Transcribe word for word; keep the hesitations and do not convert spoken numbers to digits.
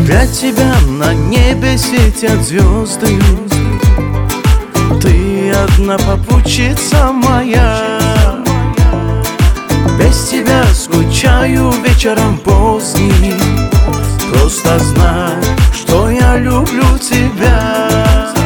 Для тебя на небе светят звезды. Ты одна попутчица моя. Без тебя скучаю вечером поздним. Просто знай, что я люблю тебя.